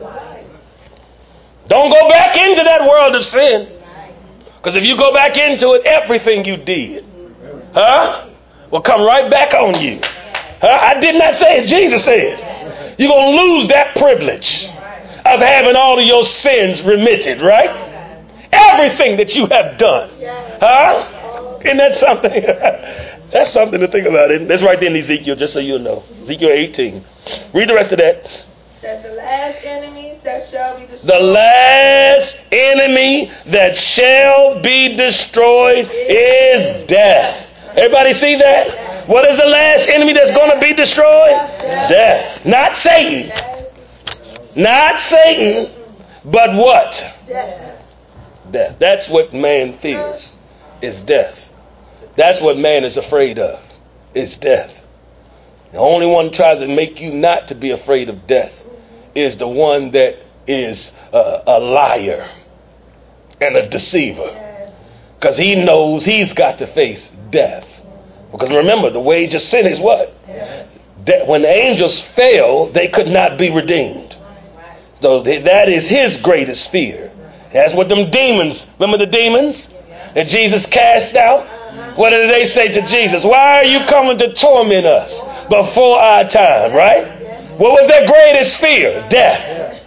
Don't go back into that world of sin. Because if you go back into it, everything you did, huh, will come right back on you. Huh? I did not say it. Jesus said. You're going to lose that privilege of having all of your sins remitted, right? Everything that you have done. Huh? Isn't that something? That's something to think about. It. That's right there in Ezekiel, just so you know. Ezekiel eighteen. Read the rest of that. That the last enemy that shall be destroyed. The last enemy that shall be destroyed is death. Everybody see that? What is the last enemy that's going to be destroyed? Death. Not Satan. Not Satan, but what? Death. Death. That's what man fears, is death. That's what man is afraid of, is death. The only one who tries to make you not to be afraid of death is the one that is uh, a liar and a deceiver. Because he knows he's got to face death. Because remember, the wage of sin is what? That when the angels fell, they could not be redeemed. So that is his greatest fear. That's what them demons, remember the demons that Jesus cast out? What did they say to Jesus? Why are you coming to torment us before our time, right? What was their greatest fear? Death.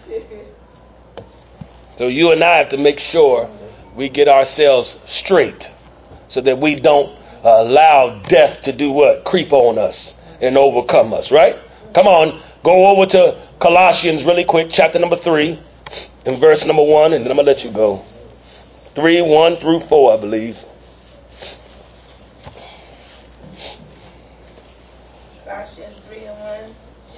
So you and I have to make sure we get ourselves straight so that we don't allow death to do what? Creep on us and overcome us, right? Come on, go over to Colossians really quick, chapter number three, and verse number one, and then I'm going to let you go. Three, one through four, I believe. Colossians three and one.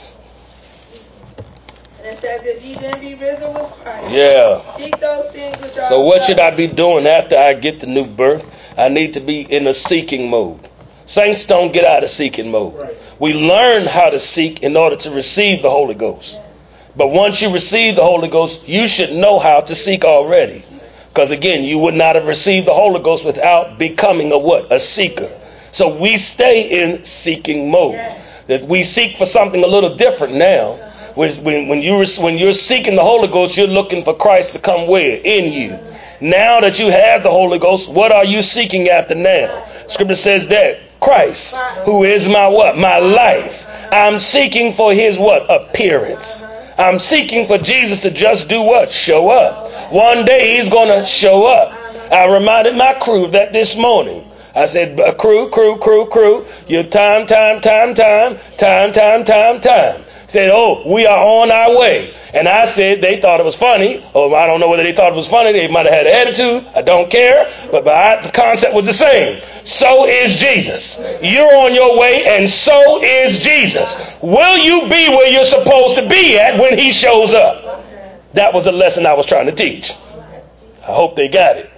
And it says, if ye then be risen with Christ, yeah. seek those things which are. So what should I be doing after I get the new birth? I need to be in a seeking mode. Saints don't get out of seeking mode. Right. We learn how to seek in order to receive the Holy Ghost. Yeah. But once you receive the Holy Ghost, you should know how to seek already. Because again, you would not have received the Holy Ghost without becoming a what? A seeker. So we stay in seeking mode. Yeah. That we seek for something a little different now. When, when, you, when you're seeking the Holy Ghost, you're looking for Christ to come where? In you. Now that you have the Holy Ghost, what are you seeking after now? Scripture says that Christ, who is my what? My life. I'm seeking for his what? Appearance. I'm seeking for Jesus to just do what? Show up. One day he's going to show up. I reminded my crew that this morning. I said, crew, crew, crew, crew, your time, time, time, time, time, time, time, time. Said, oh, we are on our way. And I said they thought it was funny. Or I don't know whether they thought it was funny. They might have had an attitude. I don't care. But, but I, the concept was the same. So is Jesus. You're on your way, and so is Jesus. Will you be where you're supposed to be at when he shows up? That was the lesson I was trying to teach. I hope they got it.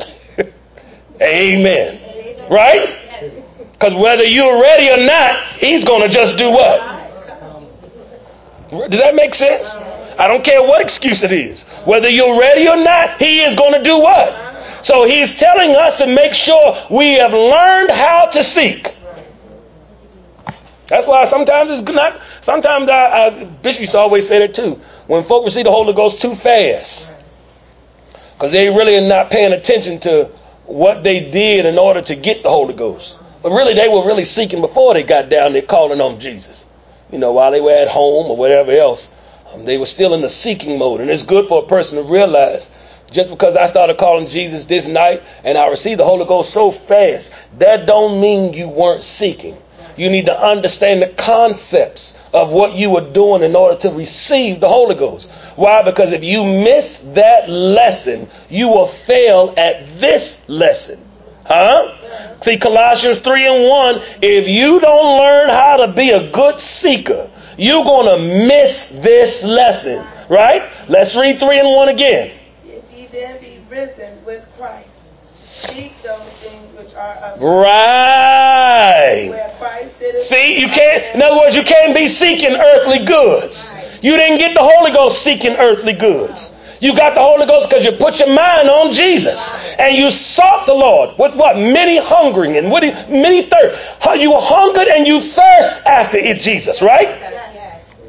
Amen. Right? Because whether you're ready or not, he's going to just do what? Does that make sense? I don't care what excuse it is. Whether you're ready or not, he is going to do what? So he's telling us to make sure we have learned how to seek. That's why sometimes it's not, sometimes I, I, Bishop used to always say that too. When folk receive the Holy Ghost too fast, because they really are not paying attention to what they did in order to get the Holy Ghost. But really, they were really seeking before they got down there calling on Jesus. You know, while they were at home or whatever else, um, they were still in the seeking mode. And it's good for a person to realize, just because I started calling Jesus this night and I received the Holy Ghost so fast, that don't mean you weren't seeking. You need to understand the concepts of what you were doing in order to receive the Holy Ghost. Why? Because if you miss that lesson, you will fail at this lesson. Huh? See, Colossians three and one, if you don't learn how to be a good seeker, you're going to miss this lesson. Right? Let's read three and one again. If ye then be risen with Christ, seek those things which are of right. Where Christ sitteth. See, you can't, in other words, you can't be seeking earthly goods. You didn't get the Holy Ghost seeking earthly goods. You got the Holy Ghost because you put your mind on Jesus. And you sought the Lord with what? Many hungering and what? Many thirst. You hungered and you thirst after it, Jesus, right?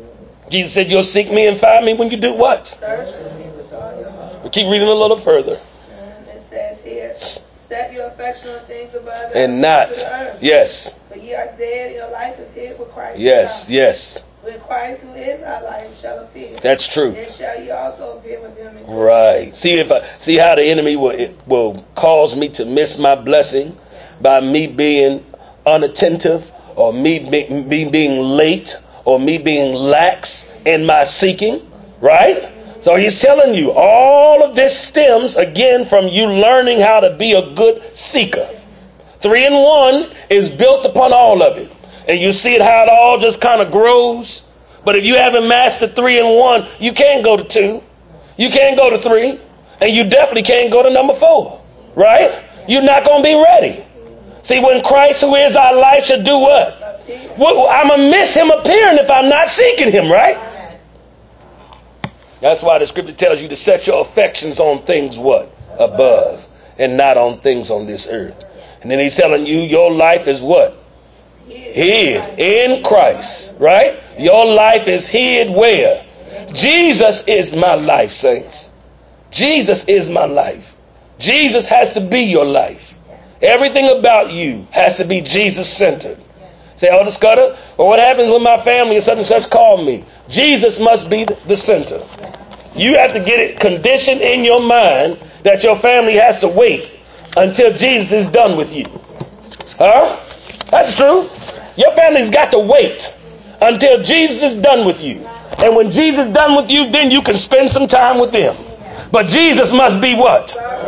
Jesus said, you'll seek me and find me when you do what? We keep reading a little further. And it says here, set your affection on things above and not. Yes. For ye are dead, your life is hid with Christ. Yes, yes. When Christ, who is our life, shall appear. That's true. Then shall you also appear with him in Christ. Right. See if I see how the enemy will it will cause me to miss my blessing by me being unattentive, or me, be, me being late, or me being lax in my seeking. Right? So he's telling you all of this stems again from you learning how to be a good seeker. Three and one is built upon all of it. And you see it how it all just kind of grows. But if you haven't mastered three and one, you can't go to two. You can't go to three. And you definitely can't go to number four. Right? You're not going to be ready. See, when Christ, who is our life, should do what? I'm going to miss him appearing if I'm not seeking him, right? That's why the scripture tells you to set your affections on things what? Above. And not on things on this earth. And then he's telling you your life is what? Hid in Christ, right? Your life is hid where? Jesus is my life, saints. Jesus is my life. Jesus has to be your life. Everything about you has to be Jesus-centered. Say, oh, the Scudder, well, what happens when my family and such and such call me? Jesus must be the center. You have to get it conditioned in your mind that your family has to wait until Jesus is done with you. Huh? That's true. Your family's got to wait until Jesus is done with you. And when Jesus is done with you, then you can spend some time with them. But Jesus must be what?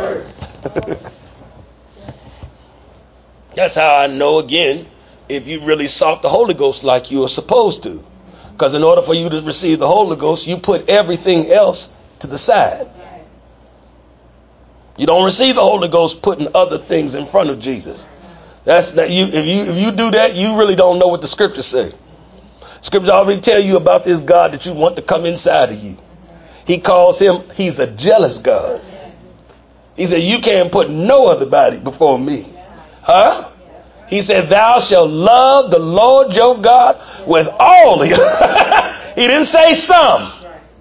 That's how I know, again, if you really sought the Holy Ghost like you are supposed to. Because in order for you to receive the Holy Ghost, you put everything else to the side. You don't receive the Holy Ghost putting other things in front of Jesus. That's that you if you if you do that, you really don't know what the scriptures say. Scriptures already tell you about this God that you want to come inside of you. He calls him, he's a jealous God. He said, you can't put no other body before me. Huh? He said, thou shalt love the Lord your God with all of your. He didn't say some.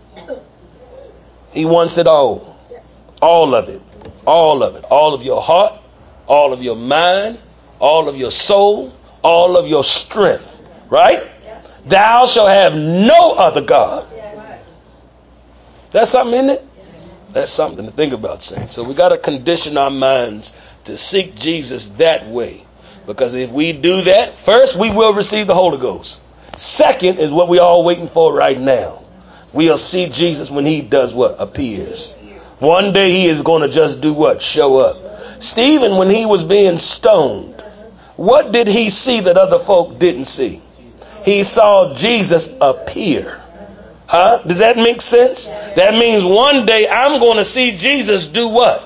He wants it all. All of it. All of it. All of your heart. All of your mind. All of your soul. All of your strength. Right? Thou shalt have no other God. That's something, isn't it? That's something to think about, saints. So we got to condition our minds to seek Jesus that way. Because if we do that, first, we will receive the Holy Ghost. Second is what we're all waiting for right now. We'll see Jesus when he does what? Appears. One day he is going to just do what? Show up. Stephen, when he was being stoned, what did he see that other folk didn't see? He saw Jesus appear. Huh? Does that make sense? That means one day I'm going to see Jesus do what?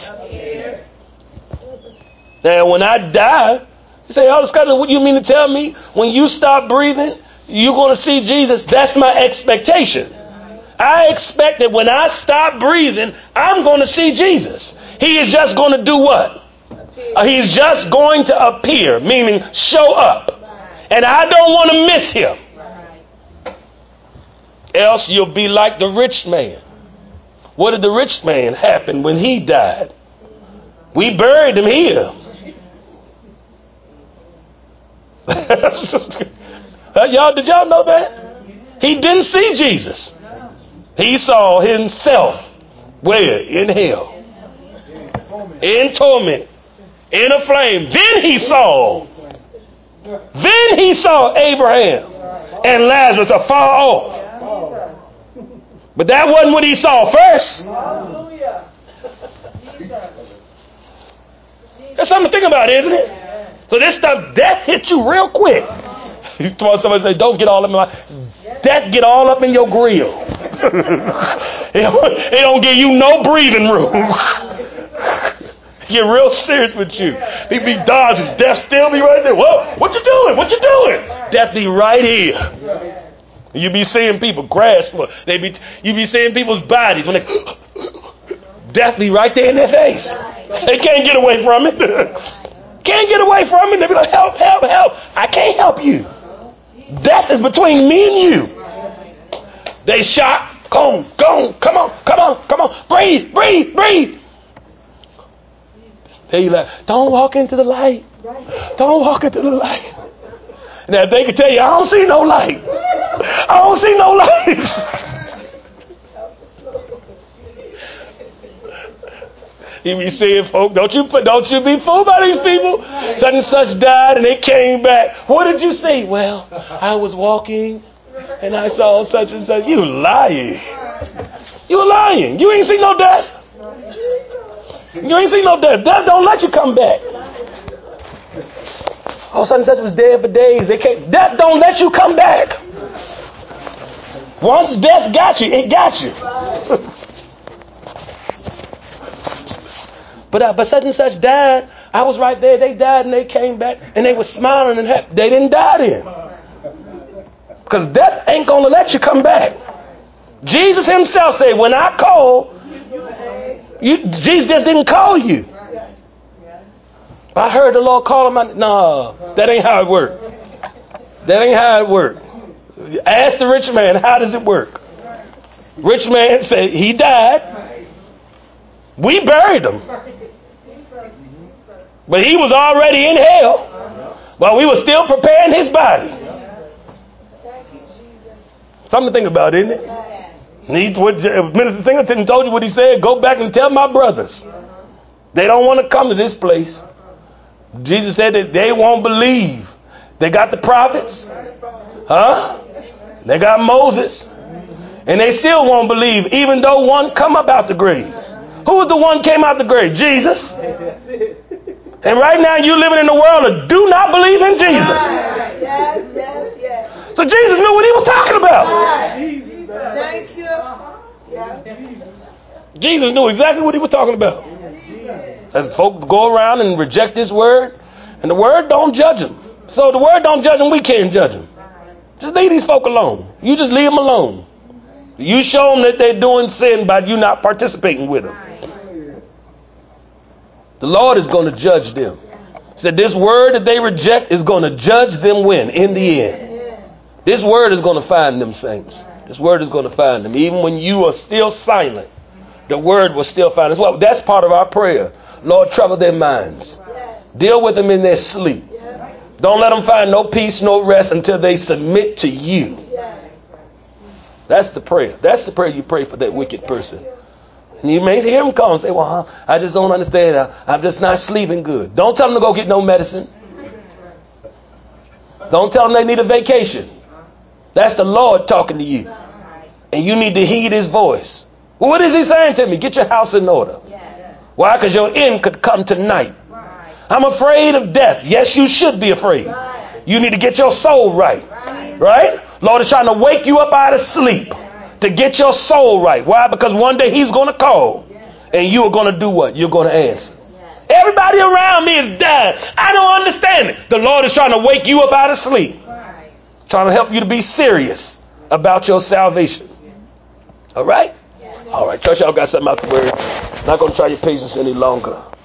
Now, when I die, you say, oh, Scott, what do you mean to tell me? When you stop breathing, you're going to see Jesus. That's my expectation. I expect that when I stop breathing, I'm going to see Jesus. He is just going to do what? Uh, he's just going to appear, meaning show up. And I don't want to miss him. Else you'll be like the rich man. What did the rich man happen when he died? We buried him here. y'all, did y'all know that? He didn't see Jesus. He saw himself where? In hell. In torment. In a flame. Then he saw. Then he saw Abraham and Lazarus afar off. But that wasn't what he saw first. That's something to think about, isn't it? So this stuff, death hits you real quick. Somebody say, don't get all up in my... Death get all up in your grill. it, don't, it don't give you no breathing room. Get real serious with you. He be dodging. Death still be right there. Whoa, what you doing? What you doing? Death be right here. You be seeing people grasp for they be you be seeing people's bodies when they death be right there in their face. They can't get away from it. Can't get away from it. They be like, help, help, help. I can't help you. Death is between me and you. They shocked. Go on, go on, come on, come on, come on. Breathe, breathe, breathe. They like, don't walk into the light. Don't walk into the light. Now they can tell you, I don't see no light. I don't see no light. He be saying, folks, don't you don't you be fooled by these people. Such and such died and they came back. What did you say? Well, I was walking and I saw such and such. You lying. You lying. You ain't seen no death. You ain't seen no death. Death don't let you come back. Oh, such and such was dead for days. They can't. Death don't let you come back. Once death got you, it got you. But uh, but such and such died. I was right there. They died and they came back and they were smiling and happy. They didn't die then. Because death ain't going to let you come back. Jesus himself said, when I call, you, Jesus just didn't call you. I heard the Lord call him. No, that ain't how it worked. That ain't how it worked. Ask the rich man, how does it work? Rich man said he died. We buried him. But he was already in hell while we were still preparing his body. Something to think about, isn't it? He, what, Minister Singleton told you what he said. Go back and tell my brothers. They don't want to come to this place. Jesus said that they won't believe. They got the prophets. Huh? They got Moses. And they still won't believe, even though one come up out the grave. Who was the one came out the grave? Jesus. And right now you're living in a world that do not believe in Jesus. Yes, yes, yes. So Jesus knew what he was talking about. Thank you. Jesus knew exactly what he was talking about. As folk go around and reject this word, and the word don't judge them. So the word don't judge them, we can't judge them. Just leave these folk alone. You just leave them alone. You show them that they're doing sin by you not participating with them. The Lord is going to judge them. He said this word that they reject is going to judge them when? In the end. This word is going to find them, saints. This word is going to find them. Even when you are still silent, the word will still find us. Well, that's part of our prayer. Lord, trouble their minds. Deal with them in their sleep. Don't let them find no peace, no rest until they submit to you. That's the prayer. That's the prayer you pray for that wicked person. And you may hear them call and say, well, I just don't understand. I, I'm just not sleeping good. Don't tell them to go get no medicine. Don't tell them they need a vacation. That's the Lord talking to you. And you need to heed his voice. Well, what is he saying to me? Get your house in order. Why? Because your end could come tonight. I'm afraid of death. Yes, you should be afraid. You need to get your soul right. Right? Lord is trying to wake you up out of sleep to get your soul right. Why? Because one day he's going to call and you are going to do what? You're going to answer. Everybody around me is dying. I don't understand it. The Lord is trying to wake you up out of sleep. Trying to help you to be serious about your salvation. All right? All right, church, y'all got something out the word. Not going to try your patience any longer.